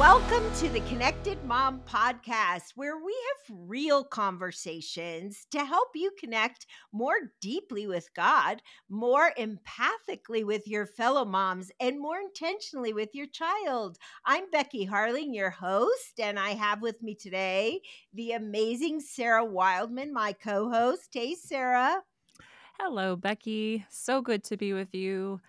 Welcome to the Connected Mom podcast, where we have real conversations to help you connect more deeply with God, more empathically with your fellow moms, and more intentionally with your child. I'm Becky Harling, your host, and I have with me today the amazing Sarah Wildman, my co host. Hey, Sarah. Hello, Becky. So good to be with you.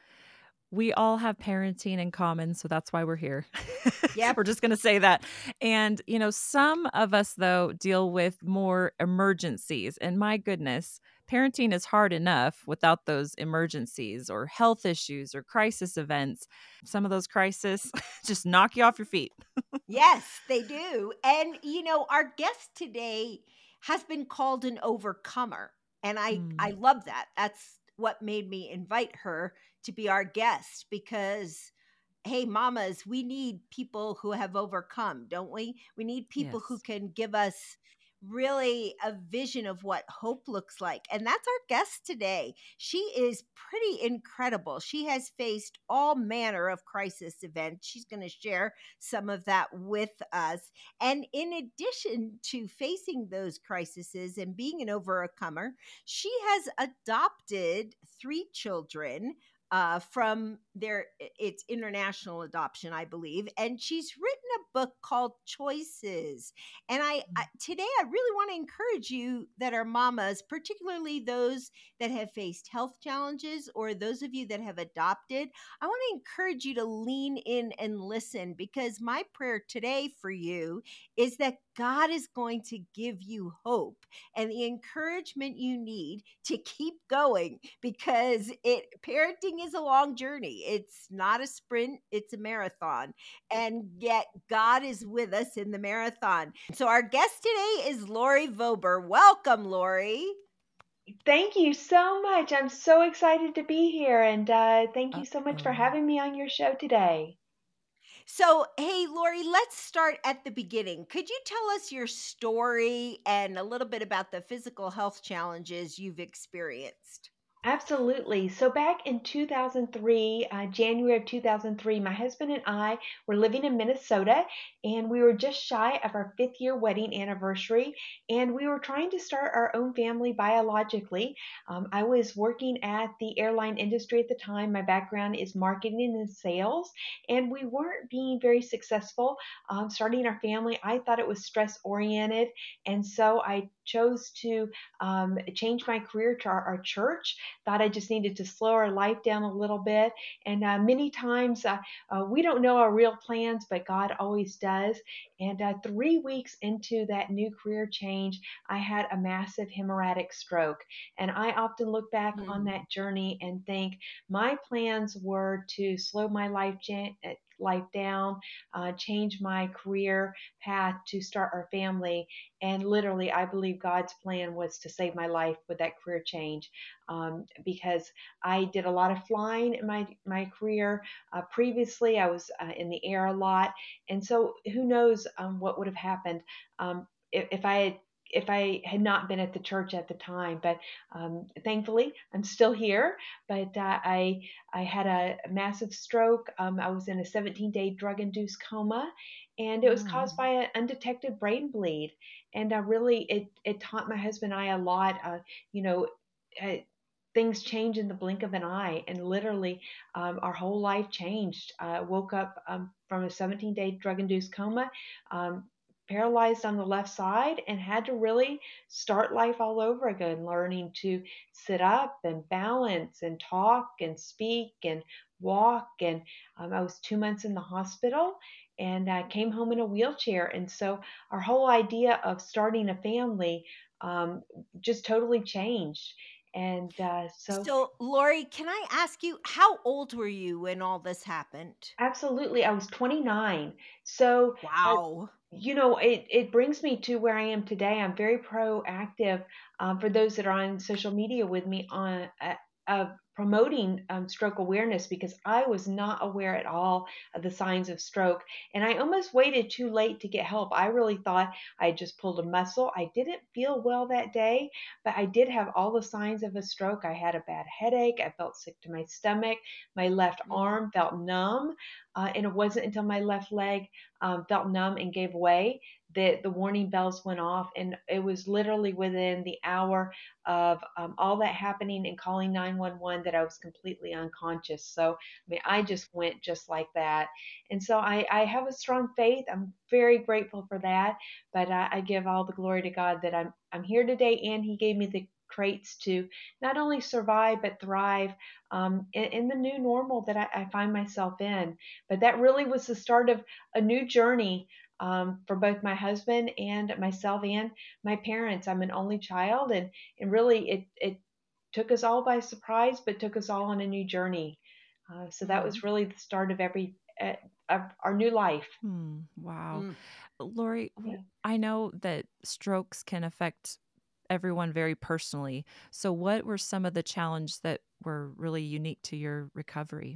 We all have parenting in common, so that's why we're here. Yep. We're just going to say that. And, some of us, though, deal with more emergencies. And my goodness, parenting is hard enough without those emergencies or health issues or crisis events. Some of those crises just knock you off your feet. Yes, they do. And our guest today has been called an overcomer. And I Mm, love that. That's what made me invite her to be our guest because hey mamas, we need people who have overcome, don't we? We need people who yes. can give us really a vision of what hope looks like. And that's our guest today. She is pretty incredible. She has faced all manner of crisis events. She's going to share some of that with us. And in addition to facing those crises and being an overcomer, she has adopted 3 children from it's international adoption, I believe, and she's written a book called Choices. And today I really want to encourage you that are mamas, particularly those that have faced health challenges or those of you that have adopted. I want to encourage you to lean in and listen, because my prayer today for you is that God is going to give you hope and the encouragement you need to keep going, because it parenting is a long journey. It's not a sprint, it's a marathon. And yet God is with us in the marathon. So our guest today is Lori Vober. Welcome, Lori. Thank you so much. I'm so excited to be here, and thank you so much for Uh-oh. having me on your show today. So, hey, Lori, let's start at the beginning. Could you tell us your story and a little bit about the physical health challenges you've experienced? Absolutely. So back in 2003, January of 2003, my husband and I were living in Minnesota, and we were just shy of our 5th year wedding anniversary, and we were trying to start our own family biologically. I was working at the airline industry at the time. My background is marketing and sales, and we weren't being very successful starting our family. I thought it was stress oriented, and so I chose to change my career to our church. Thought I just needed to slow our life down a little bit. And many times we don't know our real plans, but God always does. And 3 weeks into that new career change, I had a massive hemorrhagic stroke. And I often look back on Hmm. that journey and think my plans were to slow my life down, change my career path to start our family. And literally, I believe God's plan was to save my life with that career change, because I did a lot of flying in my career. Previously, I was in the air a lot, and so who knows what would have happened if I had not been at the church at the time. But thankfully, I'm still here. But I had a massive stroke. I was in a 17-day drug-induced coma, and it was Oh. caused by an undetected brain bleed. And really, it taught my husband and I a lot. You know, uh, things change in the blink of an eye, and literally, our whole life changed. Woke up from a 17-day drug-induced coma. Um, Paralyzed on the left side, and had to really start life all over again, learning to sit up and balance and talk and speak and walk. And I was 2 months in the hospital, and I came home in a wheelchair. And so our whole idea of starting a family um, just totally changed. And so So, Lori, can I ask you, how old were you when all this happened? absolutely, I was 29. So Wow. it brings me to where I am today. I'm very proactive. For those that are on social media with me, of promoting stroke awareness, because I was not aware at all of the signs of stroke. And I almost waited too late to get help. I really thought I had just pulled a muscle. I didn't feel well that day, but I did have all the signs of a stroke. I had a bad headache. I felt sick to my stomach. My left Mm. arm felt numb. And it wasn't until my left leg felt numb and gave way that the warning bells went off. And it was literally within the hour of all that happening and calling 911 that I was completely unconscious. So, I mean, I just went just like that. And so I have a strong faith. I'm very grateful for that. But I give all the glory to God that I'm here today, and He gave me the traits to not only survive but thrive in the new normal that I find myself in. But that really was the start of a new journey for both my husband and myself and my parents. I'm an only child, and really it took us all by surprise, but took us all on a new journey. So that Mm. was really the start of of our new life. Wow. Mm. Lori, Yeah. I know that strokes can affect everyone very personally. So, what were some of the challenges that were really unique to your recovery?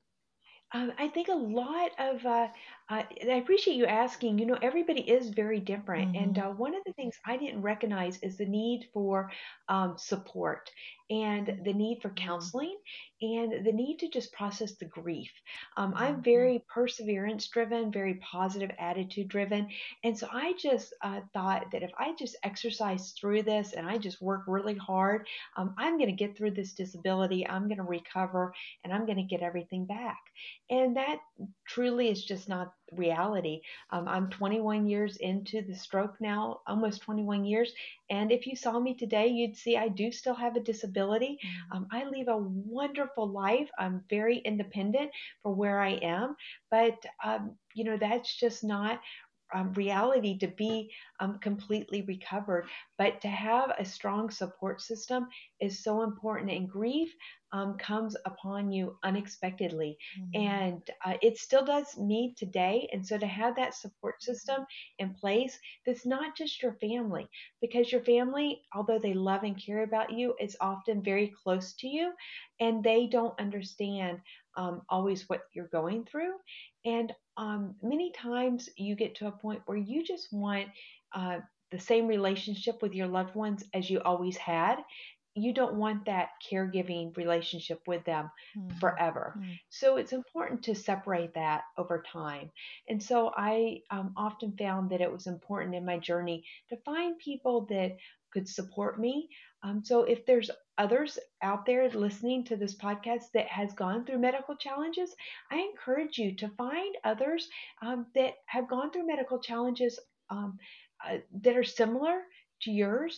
I think a lot of, and I appreciate you asking. You know, everybody is very different. And Hmm. one of the things I didn't recognize is the need for support, and the need for Mm. counseling, and the need to just process the grief. I'm Hmm. very perseverance driven, very positive attitude driven. And so I just thought that if I just exercise through this and I just work really hard, I'm going to get through this disability, I'm going to recover, and I'm going to get everything back. And that truly is just not reality. I'm 21 years into the stroke now, almost 21 years. And if you saw me today, you'd see I do still have a disability. I live a wonderful life. I'm very independent for where I am. But, that's just not reality to be completely recovered. But to have a strong support system is so important. And grief comes upon you unexpectedly. Hmm. And it still does me today. And so to have that support system in place, that's not just your family, because your family, although they love and care about you, is often very close to you, and they don't understand always what you're going through. And many times you get to a point where you just want uh, the same relationship with your loved ones as you always had. You don't want that caregiving relationship with them Hmm. forever. Hmm. So it's important to separate that over time. And so I often found that it was important in my journey to find people that could support me. So if there's others out there listening to this podcast that has gone through medical challenges, I encourage you to find others that have gone through medical challenges um, that are similar to yours,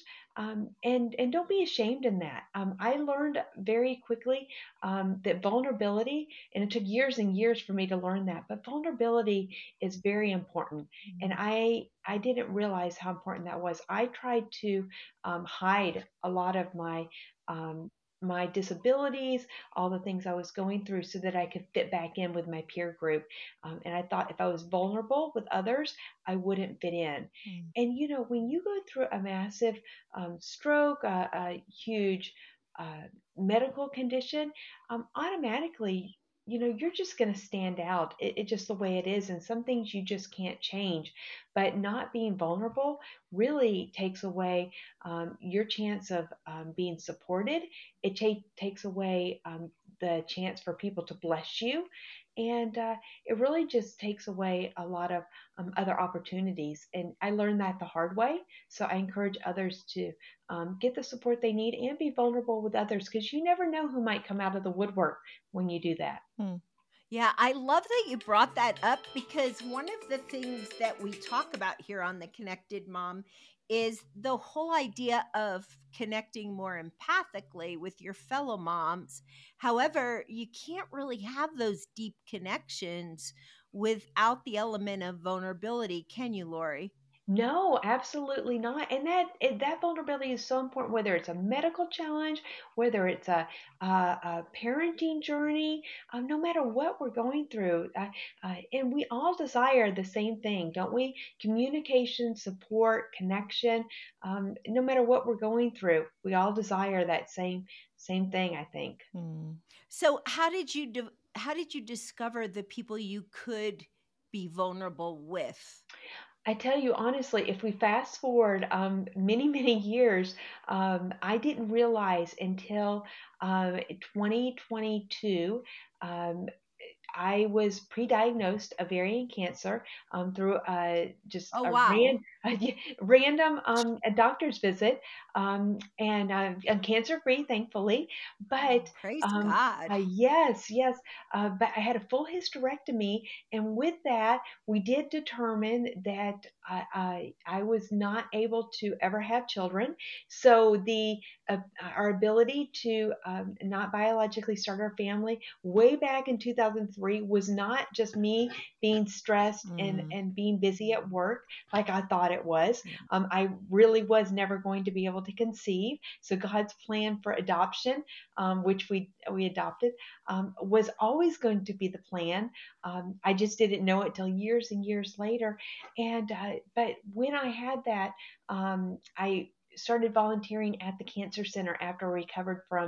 and don't be ashamed in that. I learned very quickly that vulnerability, and it took years and years for me to learn that, but vulnerability is very important. And Hmm. I didn't realize how important that was. I tried to hide a lot of um, my disabilities, all the things I was going through, so that I could fit back in with my peer group. And I thought if I was vulnerable with others, I wouldn't fit in. Hmm. And when you go through a massive stroke, a huge uh, medical condition, automatically, you're just going to stand out. It just the way it is. And some things you just can't change. But not being vulnerable really takes away your chance of being supported. It takes away the chance for people to bless you. And it really just takes away a lot of other opportunities. And I learned that the hard way. So I encourage others to get the support they need and be vulnerable with others, because you never know who might come out of the woodwork when you do that. Hmm. Yeah, I love that you brought that up, because one of the things that we talk about here on The Connected Mom is the whole idea of connecting more empathically with your fellow moms. However, you can't really have those deep connections without the element of vulnerability, can you, Lori? No, absolutely not. And that vulnerability is so important, whether it's a medical challenge, whether it's a parenting journey, no matter what we're going through. And we all desire the same thing, don't we? Communication, support, connection. No matter what we're going through, we all desire that same thing, I think. Mm. So how did you discover the people you could be vulnerable with? I tell you honestly, if we fast forward many, many years, I didn't realize until 2022. Um, I was pre-diagnosed ovarian cancer through just Oh a wow. random a doctor's visit, and I'm cancer-free, thankfully. But Praise God. yes, yes, but I had a full hysterectomy, and with that, we did determine that I was not able to ever have children. So uh, our ability to not biologically start our family way back in 2003 was not just me being stressed Mm. and being busy at work like I thought it was. Yeah. I really was never going to be able to conceive. So God's plan for adoption, which we adopted, was always going to be the plan. I just didn't know it till years and years later. And but when I had that, I started volunteering at the cancer center after I recovered from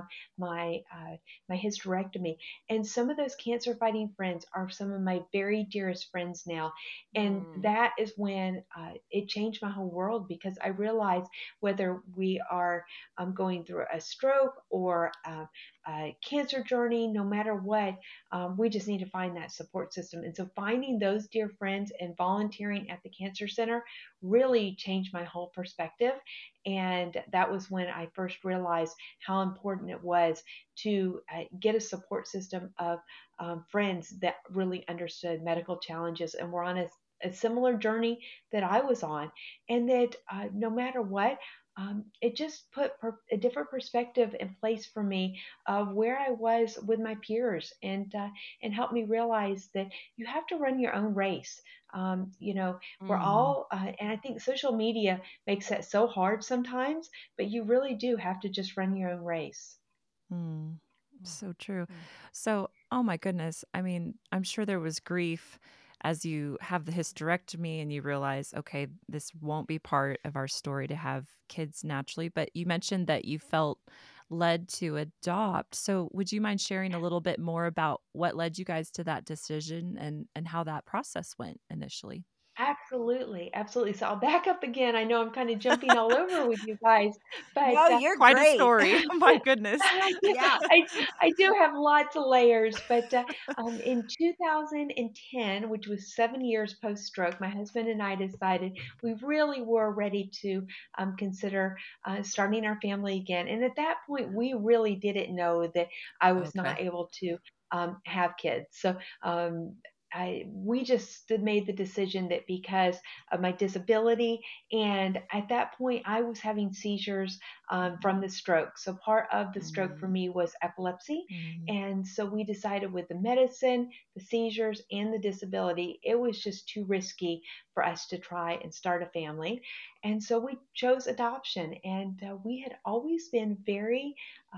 my hysterectomy. And some of those cancer fighting friends are some of my very dearest friends now. And Mm. that is when it changed my whole world, because I realized whether we are going through a stroke or a cancer journey, no matter what, we just need to find that support system. And so finding those dear friends and volunteering at the cancer center really changed my whole perspective. And that was when I first realized how important it was to get a support system of friends that really understood medical challenges and were on a similar journey that I was on. And that no matter what, it just put a different perspective in place for me of where I was with my peers, and helped me realize that you have to run your own race. We're Mm. all, and I think social media makes that so hard sometimes, but you really do have to just run your own race. Mm. Mm. So true. Mm. So, oh my goodness. I mean, I'm sure there was grief as you have the hysterectomy and you realize, okay, this won't be part of our story to have kids naturally. But you mentioned that you felt led to adopt. So, would you mind sharing a little bit more about what led you guys to that decision and how that process went initially? Absolutely, absolutely. So I'll back up again. I know I'm kind of jumping all over with you guys, but No, you're Quite a great. story. My goodness. Yeah. I do have lots of layers. But in 2010, which was 7 years post stroke, my husband and I decided we really were ready to consider starting our family again. And at that point, we really didn't know that I was Okay. not able to have kids. So we just made the decision that because of my disability, and at that point I was having seizures from the stroke. So part of the stroke for Mm, me was epilepsy, mm, and so we decided with the medicine, the seizures, and the disability, it was just too risky for us to try and start a family, and so we chose adoption. And we had always been very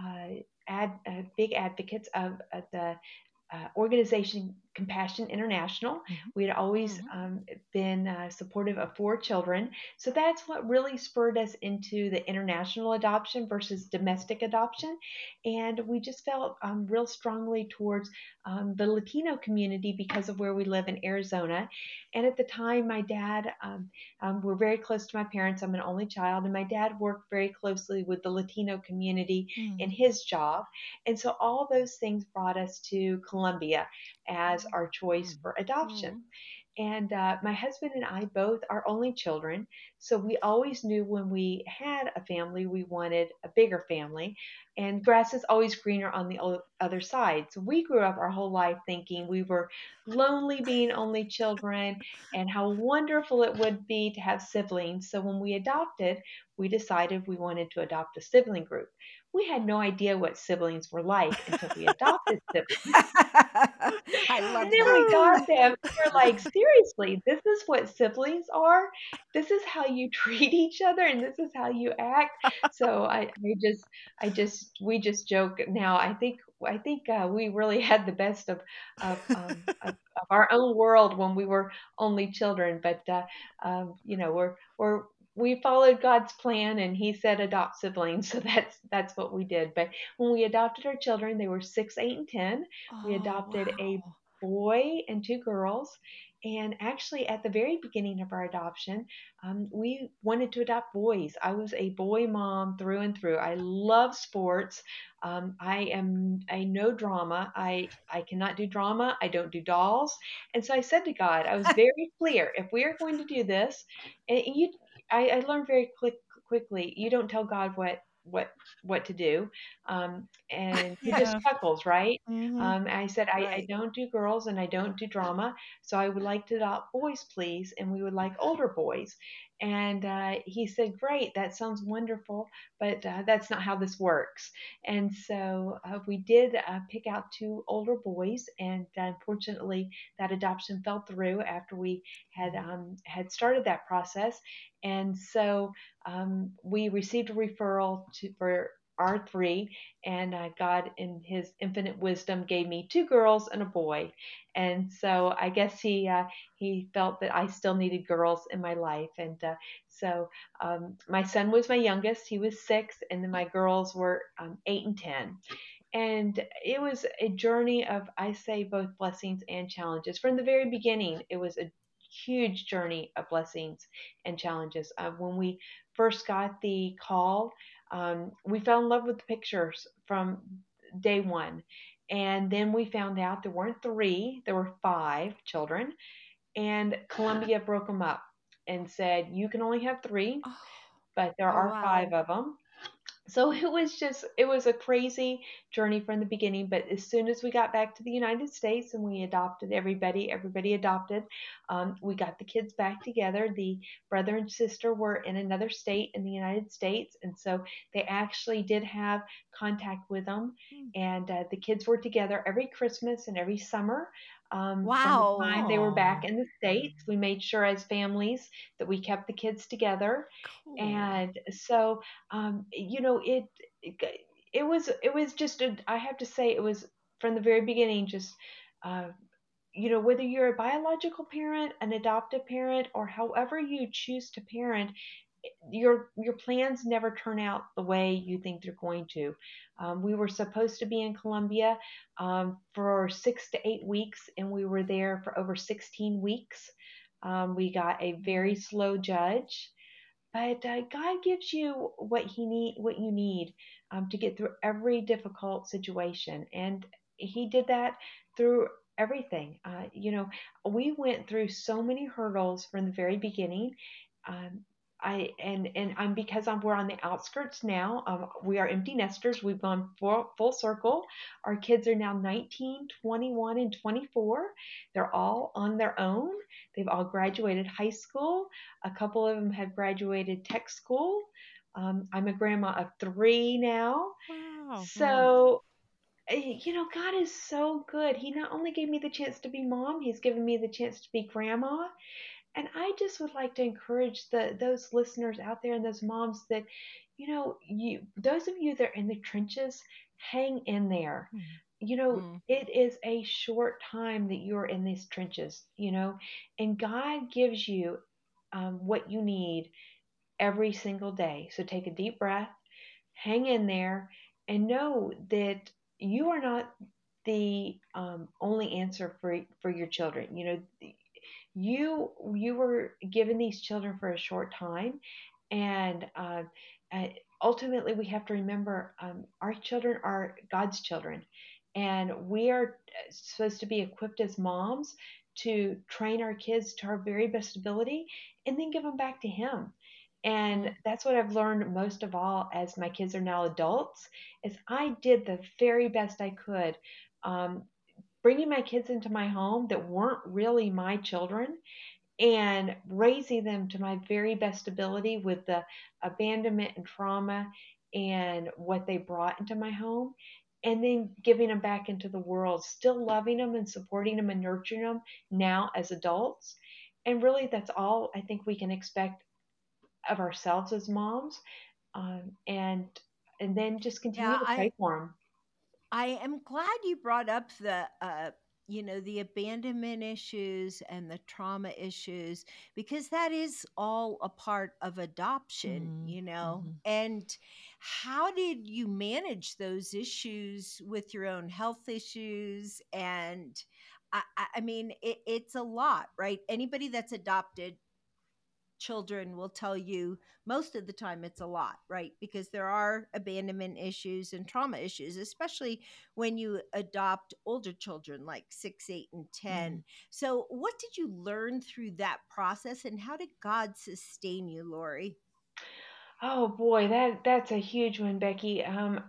big advocates of the organization Compassion International. mhm, We had always Mhm. been supportive of 4 children. So that's what really spurred us into the international adoption versus domestic adoption. And we just felt real strongly towards the Latino community because of where we live in Arizona. And at the time, my dad, we're very close to my parents. I'm an only child, and my dad worked very closely with the Latino community in mm, his job. And so all those things brought us to Colombia as our choice Mm. for adoption. Mm. And my husband and I both are only children. So we always knew when we had a family, we wanted a bigger family. And grass is always greener on the other side. So we grew up our whole life thinking we were lonely being only children and how wonderful it would be to have siblings. So when we adopted, we decided we wanted to adopt a sibling group. we had no idea what siblings were like until we adopted siblings. I And love then that. we got them. We're like, seriously, this is what siblings are. This is how you treat each other, and this is how you act. So we just joke now. I think we really had the best of our own world when we were only children. But we followed God's plan, and He said adopt siblings, so that's what we did. But when we adopted our children, they were 6, 8, and 10. We Oh, adopted a wow. boy and 2 girls. And actually, at the very beginning of our adoption, we wanted to adopt boys. I was a boy mom through and through. I love sports. I know drama. I cannot do drama. I don't do dolls. And so I said to God, I was very clear. If we are going to do this, and I learned very quickly. You don't tell God what to do, and He just Yeah. chuckles, right? Mhm. I said, I Right. don't do girls and I don't do drama, so I would like to adopt boys, please, and we would like older boys. And he said, great, that sounds wonderful, but that's not how this works. And so we did pick out 2 older boys, and unfortunately, that adoption fell through after we had started that process. And so we received a referral for R3, and God, in His infinite wisdom, gave me 2 girls and a boy. And so I guess He felt that I still needed girls in my life, and so my son was my youngest; he was 6, and then my girls were 8 and 10. And it was a journey of, I say, both blessings and challenges. From the very beginning, it was a huge journey of blessings and challenges. When we first got the call, we fell in love with the pictures from day one. And then we found out there weren't 3, there were 5 children. And Columbia broke them up and said, you can only have 3, Oh, but there Oh, are 5 wow. of them. So it was a crazy journey from the beginning. But as soon as we got back to the United States and we adopted everybody adopted, we got the kids back together. The brother and sister were in another state in the United States, and so they actually did have contact with them. mm. And the kids were together every Christmas and every summer. From the Wow. time they were back Oh, in the States, we made sure as families that we kept the kids together. cool. And so it it was just I have to say it was from the very beginning just uh, whether you're a biological parent, an adoptive parent, or however you choose to parent, your plans never turn out the way you think they're going to. We were supposed to be in Colombia for 6 to 8 weeks, and we were there for over 16 weeks. We got a very Mm. slow judge, but God gives you what you need to get through every difficult situation, and He did that through everything. We went through so many hurdles from the very beginning. Um, and I'm because we're on the outskirts now. We are empty nesters. We've gone full circle. Our kids are now 19, 21, and 24. They're all on their own. They've all graduated high school. A couple of them have graduated tech school. I'm a grandma of 3 now. Wow. Mm. So, God is so good. He not only gave me the chance to be mom, He's given me the chance to be grandma. And I just would like to encourage those listeners out there and those moms that, those of you that are in the trenches, hang in there. Mm. Mm. It is a short time that you're in these trenches, and God gives you what you need every single day. So take a deep breath, hang in there, and know that you are not the only answer for your children. You were given these children for a short time, and uh, ultimately we have to remember our children are God's children, and we are supposed to be equipped as moms to train our kids to our very best ability and then give them back to Him. And Mm. that's what I've learned most of all as my kids are now adults is I did the very best I could, um, bringing my kids into my home that weren't really my children and raising them to my very best ability with the abandonment and trauma and what they brought into my home, and then giving them back into the world, still loving them and supporting them and nurturing them now as adults. And really, that's all I think we can expect of ourselves as moms, um, and and then just continue Yeah, to pray for them. I am glad you brought up the abandonment issues and the trauma issues, because that is all a part of adoption, Mm, you know. mhm. And how did you manage those issues with your own health issues? And I mean, it's a lot, right? Anybody that's adopted children will tell you most of the time it's a lot, right? Because there are abandonment issues and trauma issues, especially when you adopt older children like 6, 8, and Mm. 10. So, what did you learn through that process, and how did God sustain you, Lori? Oh boy, that's a huge one, Becky.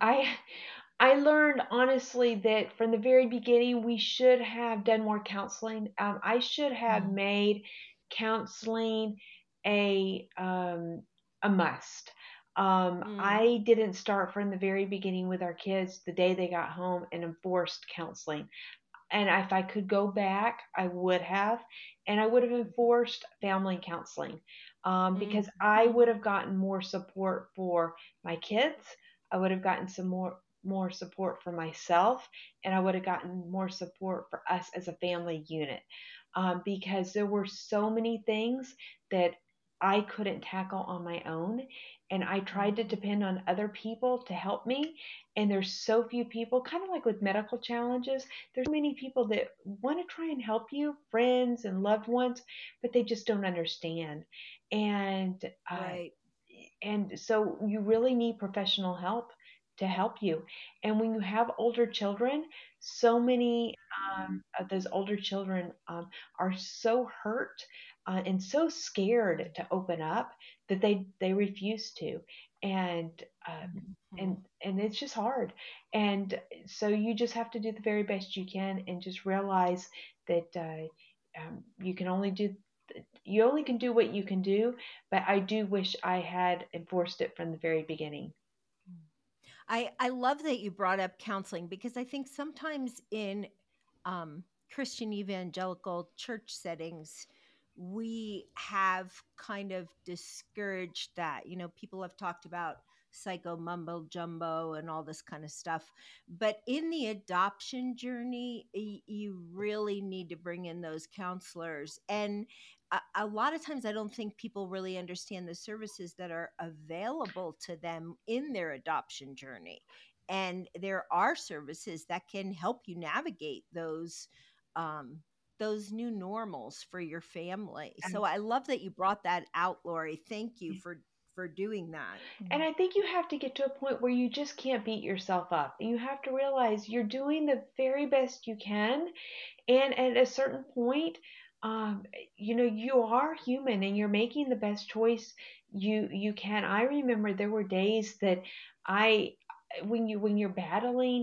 I learned honestly that from the very beginning we should have done more counseling. I should have Mm. made counseling a a must. Mm, I didn't start from the very beginning with our kids the day they got home and enforced counseling. And if I could go back, I would have. And I would have enforced family counseling, mm, because I mm, would have gotten more support for my kids. I would have gotten some more support for myself, and I would have gotten more support for us as a family unit, because there were so many things that I couldn't tackle on my own, and I tried to mm. depend on other people to help me. And there's so few people, kind of like with medical challenges, there's so many people that want to try and help you, friends and loved ones, but they just don't understand. And Right. so you really need professional help to help you. And when you have older children, so many of those older children are so hurt and so scared to open up that they refuse to. And Mhm. and it's just hard. And so you just have to do the very best you can, and just realize that you can only do you only can do what you can do. But I do wish I had enforced it from the very beginning. I love that you brought up counseling, because I think sometimes in Christian evangelical church settings, we have kind of discouraged that. You know, people have talked about psycho mumbo jumbo and all this kind of stuff. But in the adoption journey, you really need to bring in those counselors. And a lot of times, I don't think people really understand the services that are available to them in their adoption journey. And there are services that can help you navigate um, those new normals for your family. So I love that you brought that out, Lori. Thank you for doing that. And Mm. I think you have to get to a point where you just can't beat yourself up. You have to realize you're doing the very best you can. And at a certain point, um, you are human and you're making the best choice you can. I remember there were days that I, when you're battling,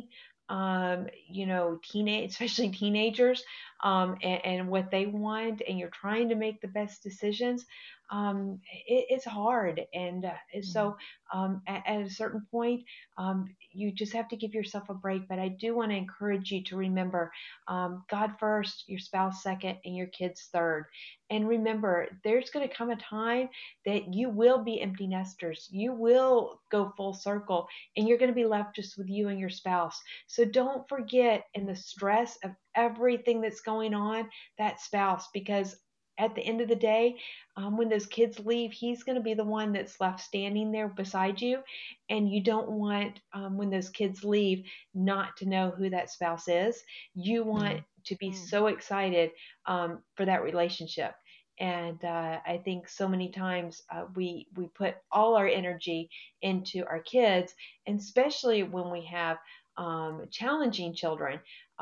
teenage, especially teenagers, and what they want, and you're trying to make the best decisions. It's hard, and Mm. so at a certain point, you just have to give yourself a break. But I do want to encourage you to remember, God first, your spouse second, and your kids third. And remember, there's going to come a time that you will be empty nesters. You will go full circle, and you're going to be left just with you and your spouse. So don't forget, in the stress of everything that's going on, that spouse, because at the end of the day, when those kids leave, he's going to be the one that's left standing there beside you. And you don't want, when those kids leave, not to know who that spouse is. You want Mm. to be Mm. so excited for that relationship. And I think so many times we put all our energy into our kids, and especially when we have challenging children,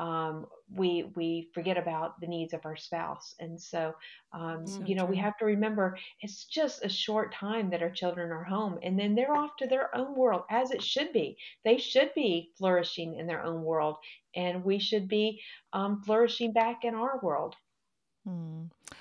we forget about the needs of our spouse. And so, So we true. have to remember it's just a short time that our children are home, and then they're off to their own world, as it should be. They should be flourishing in their own world, and we should be flourishing back in our world. Mm.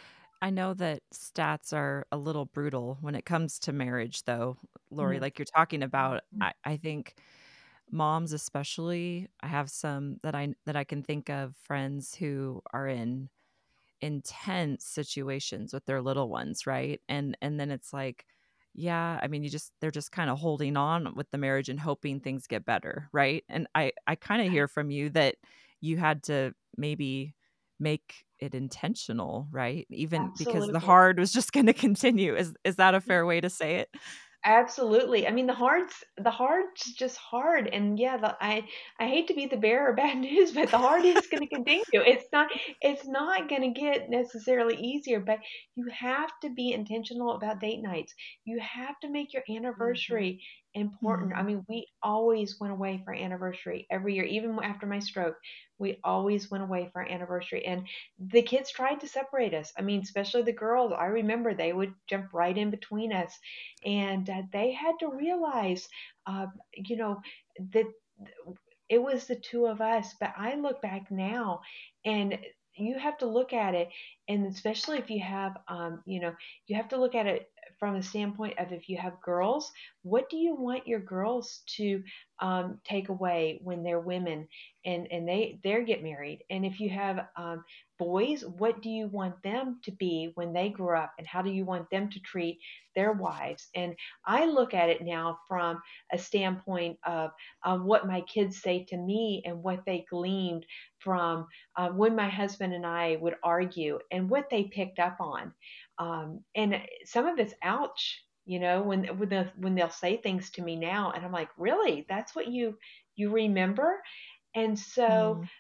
I know that stats are a little brutal when it comes to marriage, though, Lori, Mm, like you're talking about. mm. I think moms, especially, I have some that I can think of friends who are in intense situations with their little ones, right? And then it's like, yeah, I mean, they're just kind of holding on with the marriage and hoping things get better, right? And I kind of hear from you that you had to maybe make it intentional, right? Even because the Absolutely. hard was just going to continue. Is that a fair way to say it? Absolutely. I mean, the hard's just hard, and yeah, I hate to be the bearer of bad news, but the hard is going to continue. It's not going to get necessarily easier, but you have to be intentional about date nights. You have to make your Hmm. anniversary important. I Mhm. mean, we always went away for anniversary every year, even after my stroke. We always went away for our anniversary, and the kids tried to separate us. I mean, especially the girls. I remember they would jump right in between us, and they had to realize, you know, that it was the two of us. But I look back now, and you have to look at it, and especially if you have, you have to look at it from the standpoint of, if you have girls, what do you want your girls to take away when they're women, and they get married? And if you have boys, what do you want them to be when they grow up, and how do you want them to treat their wives? And I look at it now from a standpoint of what my kids say to me, and what they gleaned from when my husband and I would argue, and what they picked up on. And some of it's ouch, when they'll say things to me now, and I'm like, really? That's what you remember? And so, Mm.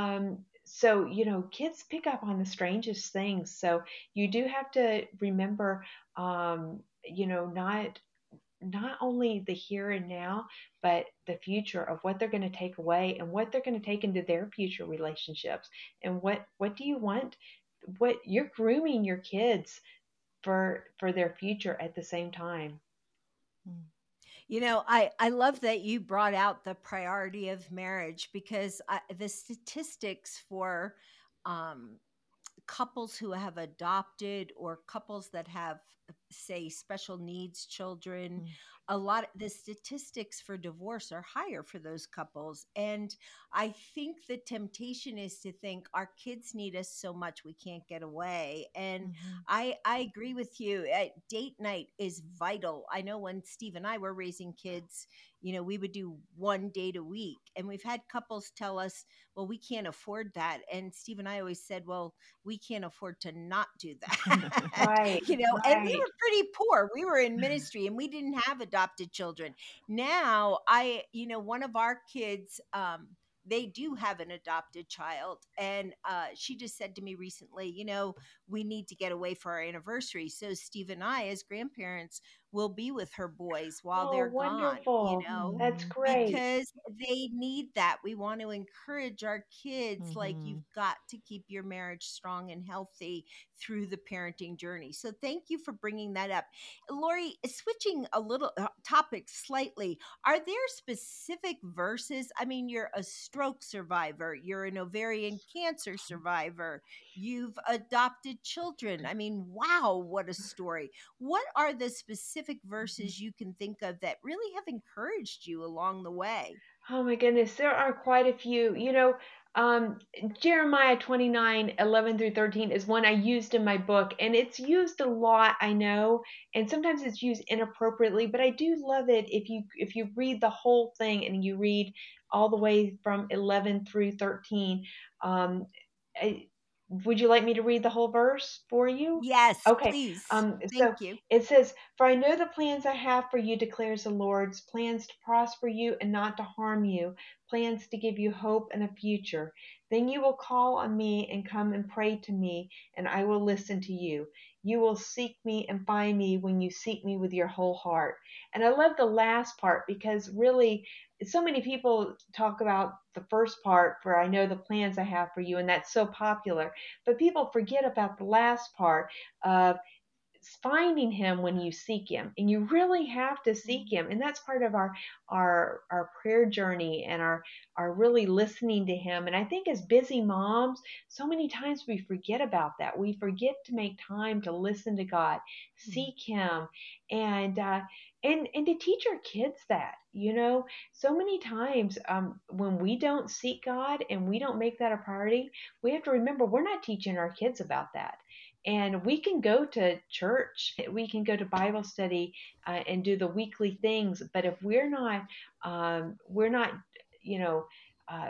kids pick up on the strangest things. So you do have to remember, not only the here and now, but the future of what they're going to take away, and what they're going to take into their future relationships. And what do you want? What you're grooming your kids for their future at the same time. Mm. I love that you brought out the priority of marriage, because the statistics for um, couples who have adopted, or couples that have, say, special needs children, Mm. a lot the statistics for divorce are higher for those couples. And I think the temptation is to think our kids need us so much we can't get away. And Mhm. I agree with you. Date night is vital. I know when Steve and I were raising kids, we would do one date a week, and we've had couples tell us, well, we can't afford that. And Steve and I always said, well, we can't afford to not do that. Right, And we right. were pretty poor. We were in ministry, and we didn't have adopted children. Now, one of our kids, they do have an adopted child. And she just said to me recently, we need to get away for our anniversary. So Steve and I, as grandparents, will be with her boys while Oh, they're gone, wonderful. That's Mhm. great. because they need that. We want to encourage our kids, like, you've Mhm. got to keep your marriage strong and healthy through the parenting journey. So thank you for bringing that up. Lori, switching a little topic slightly, are there specific verses? I mean, you're a stroke survivor, you're an ovarian cancer survivor, you've adopted children. I mean, wow, what a story. What are the specific verses you can think of that really have encouraged you along the way? Oh my goodness, there are quite a few. Um, Jeremiah 29:11 through 13 is one I used in my book, and it's used a lot, I know, and sometimes it's used inappropriately, but I do love it if you read the whole thing, and you read all the way from 11 through 13. Um, I, would you like me to read the whole verse for you? Yes, Okay. please. So Thank you. it says, "For I know the plans I have for you, declares the Lord, plans to prosper you and not to harm you, plans to give you hope and a future. Then you will call on me and come and pray to me, and I will listen to you. You will seek me and find me when you seek me with your whole heart." And I love the last part, because really, so many people talk about the first part, "For I know the plans I have for you," and that's so popular. But people forget about the last part of finding him when you seek him, and you really have to seek him. And that's part of our prayer journey and our really listening to him. And I think as busy moms, so many times we forget about that. We forget to make time to listen to God, seek him, and to teach our kids that, so many times when we don't seek God and we don't make that a priority, we have to remember we're not teaching our kids about that. And we can go to church, we can go to Bible study and do the weekly things, but if we're not, you know, uh,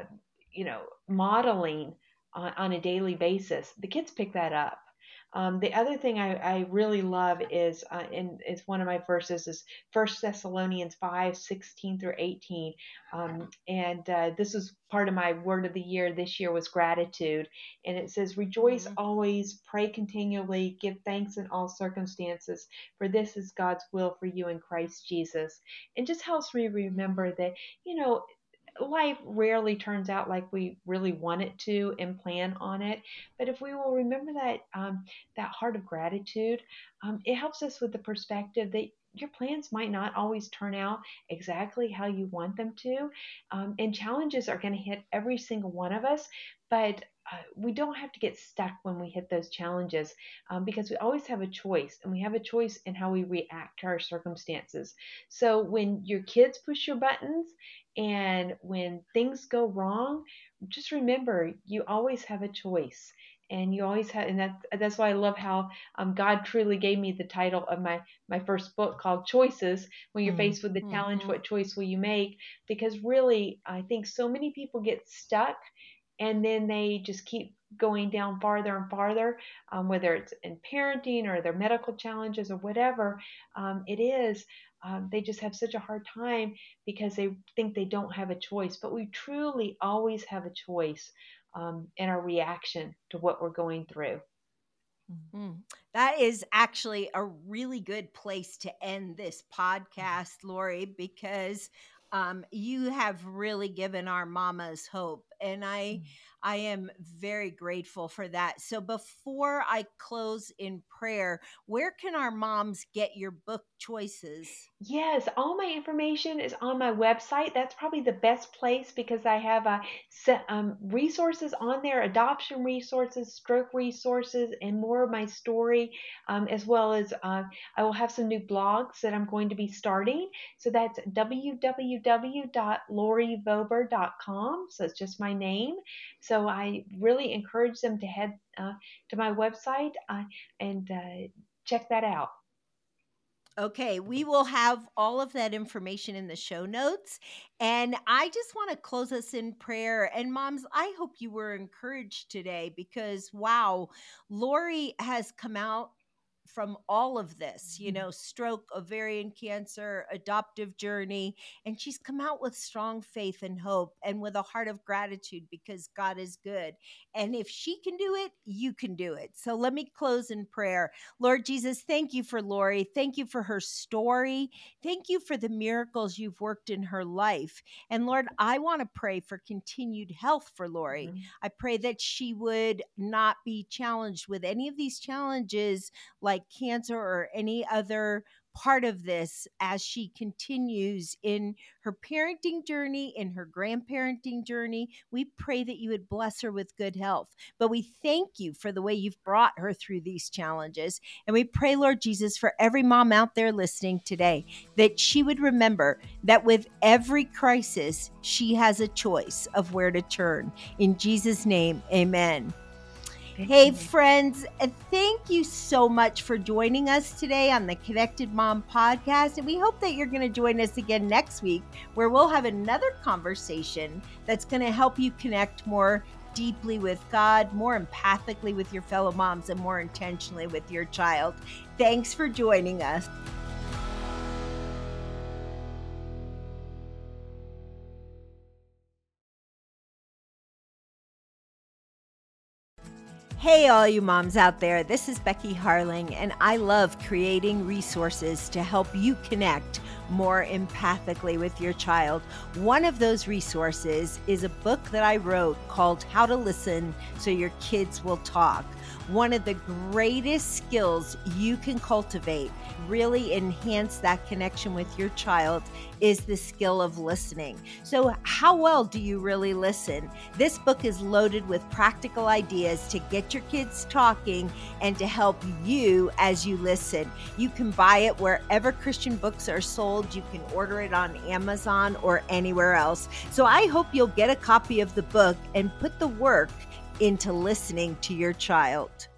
modeling on a daily basis, the kids pick that up. The other thing I really love is, is one of my verses is 1 Thessalonians 5:16-18. And this is part of my word of the year this year was gratitude. And it says, rejoice always, pray continually, give thanks in all circumstances, for this is God's will for you in Christ Jesus. And just helps me remember that, life rarely turns out like we really want it to and plan on it. But if we will remember that heart of gratitude, it helps us with the perspective that your plans might not always turn out exactly how you want them to. And challenges are going to hit every single one of us, but we don't have to get stuck when we hit those challenges, because we always have a choice, and we have a choice in how we react to our circumstances. So when your kids push your buttons and when things go wrong, just remember you always have a choice. And you always have, and that's why I love how God truly gave me the title of my first book called Choices. When you're faced with the challenge, what choice will you make? Because really, I think so many people get stuck, and then they just keep going down farther and farther, whether it's in parenting or their medical challenges or whatever it is. They just have such a hard time because they think they don't have a choice. But we truly always have a choice in our reaction to what we're going through. That is actually a really good place to end this podcast, Lori, because you have really given our mamas hope. And I am very grateful for that. So before I close in prayer, where can our moms get your book Choices? Yes, all my information is on my website. That's probably the best place because I have resources on there, adoption resources, stroke resources, and more of my story, as well as I will have some new blogs that I'm going to be starting. So that's www.lorivober.com. So it's just my name. So I really encourage them to head to my website and check that out. Okay, we will have all of that information in the show notes. And I just want to close us in prayer. And moms, I hope you were encouraged today because, wow, Lori has come out from all of this, stroke, ovarian cancer, adoptive journey, and she's come out with strong faith and hope and with a heart of gratitude because God is good. And if she can do it, you can do it. So let me close in prayer. Lord Jesus, thank you for Lori. Thank you for her story. Thank you for the miracles you've worked in her life. And Lord, I want to pray for continued health for Lori. I pray that she would not be challenged with any of these challenges like cancer or any other part of this as she continues in her parenting journey, in her grandparenting journey. We pray that you would bless her with good health. But we thank you for the way you've brought her through these challenges. And we pray, Lord Jesus, for every mom out there listening today, that she would remember that with every crisis, she has a choice of where to turn. In Jesus' name, amen. Hey, friends, thank you so much for joining us today on the Connected Mom podcast. And we hope that you're going to join us again next week, where we'll have another conversation that's going to help you connect more deeply with God, more empathically with your fellow moms, and more intentionally with your child. Thanks for joining us. Hey, all you moms out there, this is Becky Harling, and I love creating resources to help you connect more empathically with your child. One of those resources is a book that I wrote called How to Listen So Your Kids Will Talk. One of the greatest skills you can cultivate, really enhance that connection with your child, is the skill of listening. So how well do you really listen? This book is loaded with practical ideas to get your kids talking and to help you as you listen. You can buy it wherever Christian books are sold. You can order it on Amazon or anywhere else. So I hope you'll get a copy of the book and put the work into listening to your child.